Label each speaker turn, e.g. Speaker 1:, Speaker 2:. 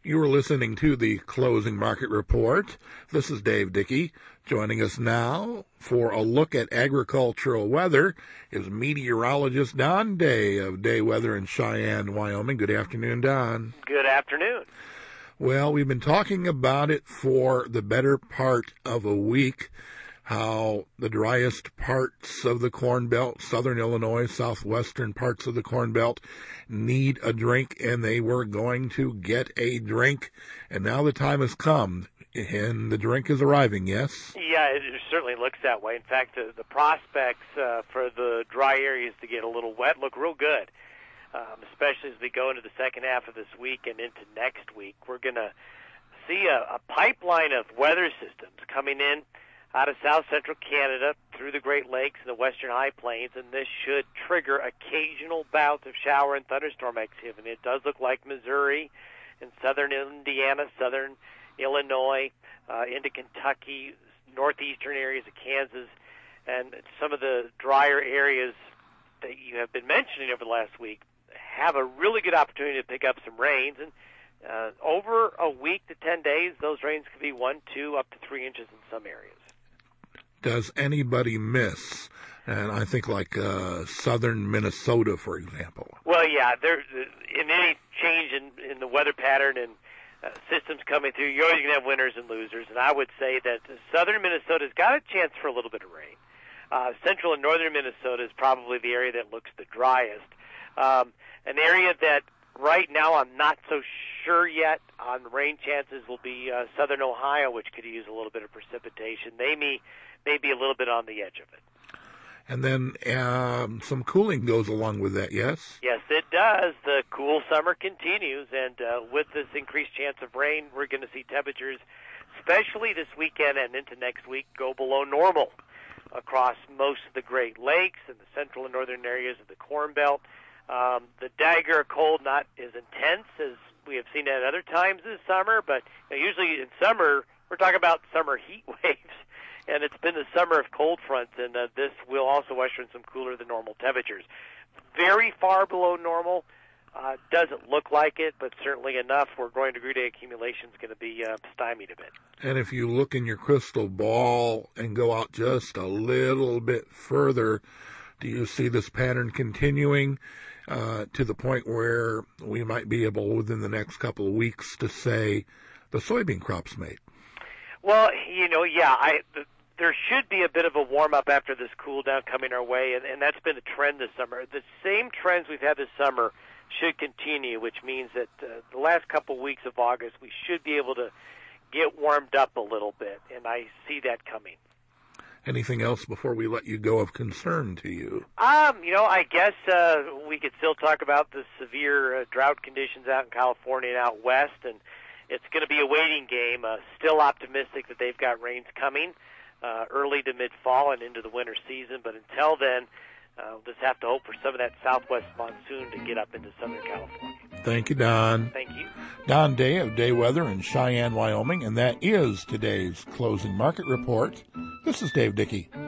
Speaker 1: You are listening to the Closing Market Report. This is Dave Dickey. Joining us now for a look at agricultural weather is meteorologist Don Day of Day Weather in Cheyenne, Wyoming. Good afternoon, Don.
Speaker 2: Good afternoon.
Speaker 1: Well, we've been talking about it for the better part of a week, how the driest parts of the Corn Belt, southern Illinois, southwestern parts of the Corn Belt, need a drink, and they were going to get a drink. And now the time has come, and the drink is arriving, yes?
Speaker 2: Yeah, it certainly looks that way. In fact, the prospects for the dry areas to get a little wet look real good, especially as we go into the second half of this week and into next week. We're going to see a pipeline of weather systems coming in out of south central Canada through the Great Lakes and the western high plains, and this should trigger occasional bouts of shower and thunderstorm activity. It does look like Missouri and southern Indiana, southern Illinois, into Kentucky, northeastern areas of Kansas, and some of the drier areas that you have been mentioning over the last week have a really good opportunity to pick up some rains. And over a week to 10 days, those rains could be 1, 2, up to 3 inches in some areas.
Speaker 1: Does anybody miss? And I think like southern Minnesota, for example.
Speaker 2: Well, yeah, in any change in the weather pattern and systems coming through, you're always going to have winners and losers. And I would say that southern Minnesota's got a chance for a little bit of rain. Central and northern Minnesota is probably the area that looks the driest. An area that right now I'm not so sure yet on rain chances will be southern Ohio, which could use a little bit of precipitation. They may be a little bit on the edge of it.
Speaker 1: And then some cooling goes along with that, yes?
Speaker 2: Yes, it does. The cool summer continues, and with this increased chance of rain, we're going to see temperatures, especially this weekend and into next week, go below normal across most of the Great Lakes and the central and northern areas of the Corn Belt. The dagger cold not as intense as we have seen at other times this summer, but usually in summer, we're talking about summer heat waves. And it's been the summer of cold fronts, and this will also usher in some cooler than normal temperatures. Very far below normal, doesn't look like it, but certainly enough where growing degree day accumulation is going to be stymied a bit.
Speaker 1: And if you look in your crystal ball and go out just a little bit further, do you see this pattern continuing to the point where we might be able within the next couple of weeks to say the soybean crop's made?
Speaker 2: Well, there should be a bit of a warm-up after this cool-down coming our way, and that's been a trend this summer. The same trends we've had this summer should continue, which means that the last couple weeks of August, we should be able to get warmed up a little bit, and I see that coming.
Speaker 1: Anything else before we let you go of concern to you?
Speaker 2: I guess we could still talk about the severe drought conditions out in California and out west, and it's going to be a waiting game. Still optimistic that they've got rains coming early to mid-fall and into the winter season. But until then, we'll just have to hope for some of that southwest monsoon to get up into southern California.
Speaker 1: Thank you, Don.
Speaker 2: Thank you.
Speaker 1: Don Day of Day Weather in Cheyenne, Wyoming. And that is today's Closing Market Report. This is Dave Dickey.